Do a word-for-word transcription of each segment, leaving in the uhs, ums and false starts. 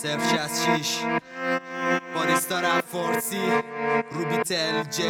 صفر شصت شش باریستا رپ فارسی روبیت ال جی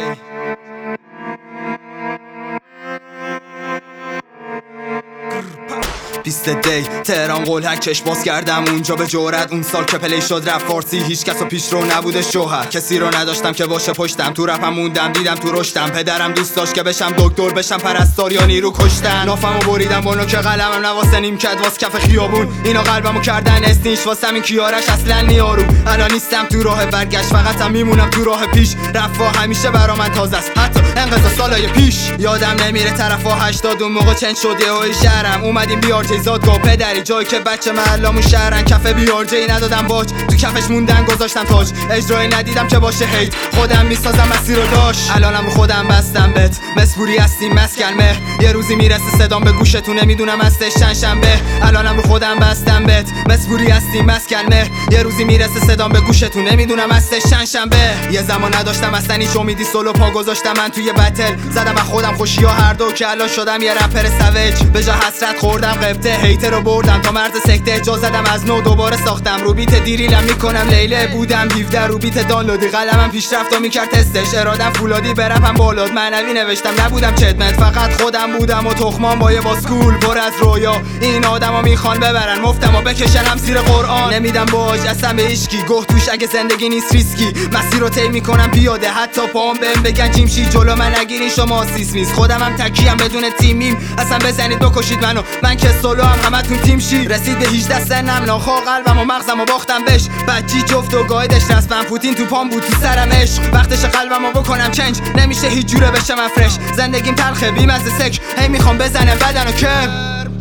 بیست دی تهران قلهک چش باز کردم اونجا به جرأت. اون سال که پلی شد رپ فارسی هیچ کس و پیش رو نبوده شوهر. کسی رو نداشتم که باشه پشتم، تو رپم موندم دیدم تو رشدم. پدرم دوست داشت که بشم دکتر بشم پرستار یا نیرو کشتن. نافمو بریدم با نوک قلمم نواسه نیم کد واس کف خیابون. اینا قلبمو کردن استیش واسم این کیارش اصلا نیارو. الان نیستم تو راه برگشت فقطم میمونم تو راه پیش. رفا همیشه برا من تازه است حتی انقضا سالای پیش. یادم نمیره طرفا هشتاد اون موقع چند شده اوی شهرم. اومدیم بیار زادگاه پدری جایی که بچه محلامون شهرن. کف بیار جی ندادم باج تو کفش موندن گذاشتم تاج. اجرای ندیدم که باشه هیت خودم میسازم مسیر رو داشت. الانم رو خودم بستم بت مسبوری هستیم مسکن مه. یه روزی میرسه صدام به گوشتون نمیدونم هستش چند شنبه. الانم رو خودم بستم بت مسبوری هستیم مسکن مه. یه روزی میرسه صدام به گوشتون نمیدونم هستش چند شنبه. یه زمان نداشتم اصلا هیچ امیدی سولو پا گذاشتم من توی بتل. زدم از خودم خوشی ها هر دو که الان شدم یه رپر سوج. به جا حسرت خوردم قبطه هیتر رو بردم تا مرز سکته. جا زدم از نو دوباره ساختم رو بیت دیریلم میکنم لیله. بودم هفده رو بیت دانلودی قلمم پیشرفت و میکرد تستش. ارادم فولادی برپم بالاد معنوی نوشتم نبودم چتمت فقط خودم بودم و تخمان با یه باسکول پر از رویا. این آدما میخوان ببرن مفتم و بکشن هم زیر قرآن. نمیدم باج اصلا به هیچکی گه توش اگه زندگی نیست ریسکی. مسیر رو طی میکنم پیاده حتی پام بهم بگن جیمشی جلو من نگیرین شما سیسمیز. خودم هم تکیم بدون تیمیم اصلا بزنید بکشید منو من که سولو هم همتون تیم شی. رسید به هجده سنم ناخوا قلبم و مغزم و باختم بهش. بچی جفت و گایدش رسمم پوتین تو پام بود تو سرم عشق. وقتش قلبم رو بکنم چنج نمیشه هیچ جوره بشه من فرش. زندگیم تلخه بیم از سک هی میخوام بزنم بدن و کم.